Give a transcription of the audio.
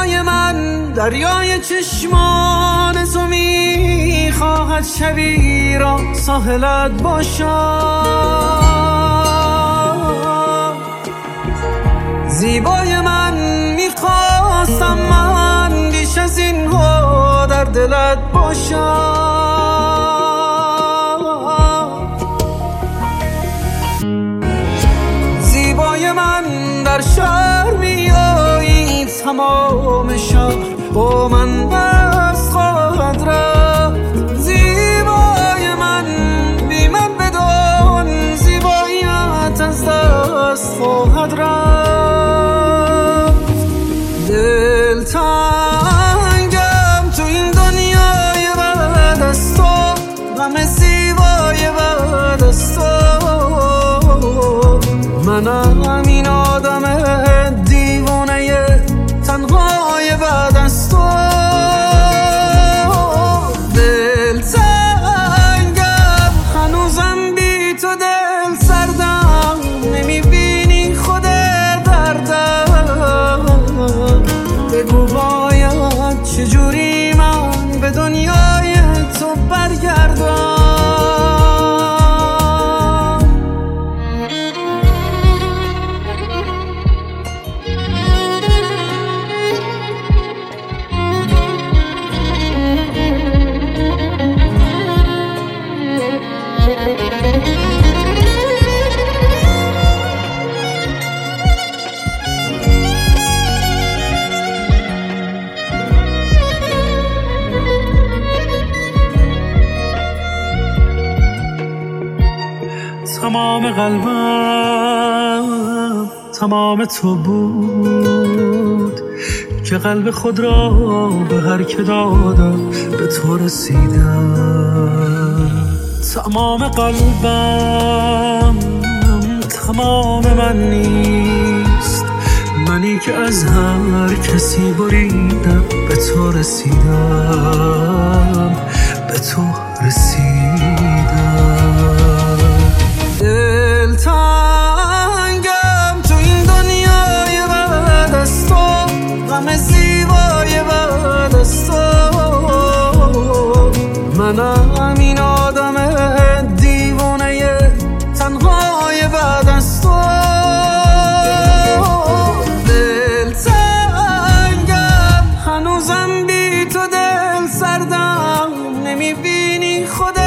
زیبای من دریای چشمان تو میخواهد شبی را ساحلت باشد. زیبای من میخواستم من بیش از این ها در دلت باشد. زیبای من در شهر میایی تمام شهر با من دست خواهد رفت. زیبای من بی من بدان زیباییت از دست خواهد رفت. دل تنگم تو این دنیای بعد از تو، غم زیبای بعد از تو. منم این آدم دیوانه تنهای بعد از تو. دل تنگم هنوزم بی تو دل سردم، نمیبینی خود دردم. بگو باید چجوری من به دنیای تو برگردم. تمام قلبم تمام تو بود که قلب خود را به هر که دادم به تو رسیدم. تمام قلبم تمام من نیست، منی که از هر کسی بریدم به تو رسیدم، به تو رسیدم. دل تنگم تو این دنیای بعد از تو، غم زیبای بعد از تو. منم این آدم دیوانه تنهای بعد از تو. دل تنگم هنوزم بی تو دل سردم، نمیبینی خود